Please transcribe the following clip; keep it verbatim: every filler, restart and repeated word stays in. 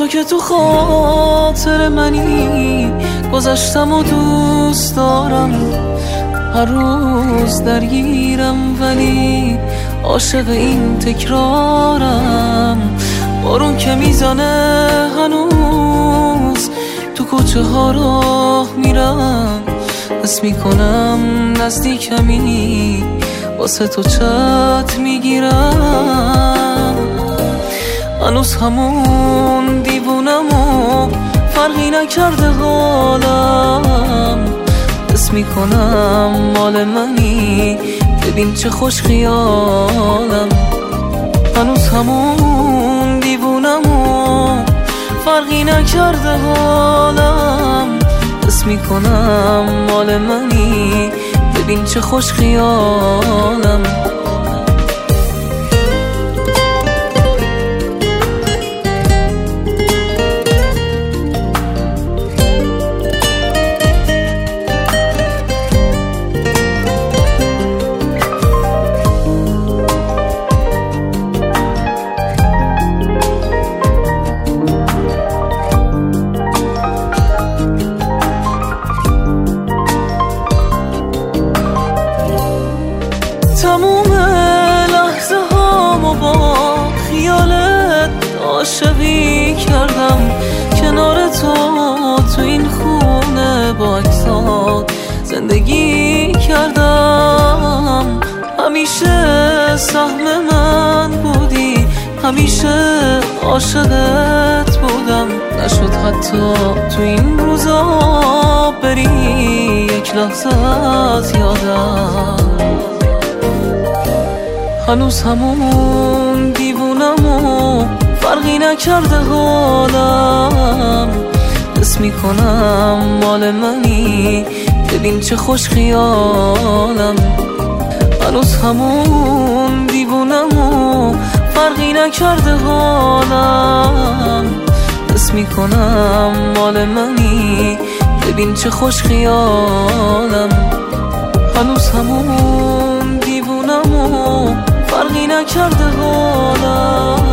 که تو خاطر منی، گذشتم و دوست دارم، هر روز درگیرم ولی عاشق این تکرارم. بارون که میزنه هنوز تو کوچه ها راه میرم، حس میکنم نزدیکمی، واسه تو چت میگیرم. هنوز همون دیوونم و فرقی نکرده حالم، حس میکنم مال منی، ببین چه خوش خیالم. هنوز همون دیوونم و فرقی نکرده حالم، حس میکنم مال منی، ببین چه خوش خیالم. تموم لحظه هامو با خیالت عاشقی کردم، کنار تو تو این خونه با عکسات زندگی کردم. همیشه سهم من بودی، همیشه عاشقت بودم، نشد حتی تو این روزا بری یک لحظه از یادم. هنوز همون دیوونم و فرقی نکرده حالم، حس میکنم مال منی، ببین چه خوش خیالم. هنوز همون دیوونم و فرقی نکرده حالم، حس میکنم مال منی، ببین چه خوش خیالم. هنوز همون دیوونم و فرقی نکرده حالم.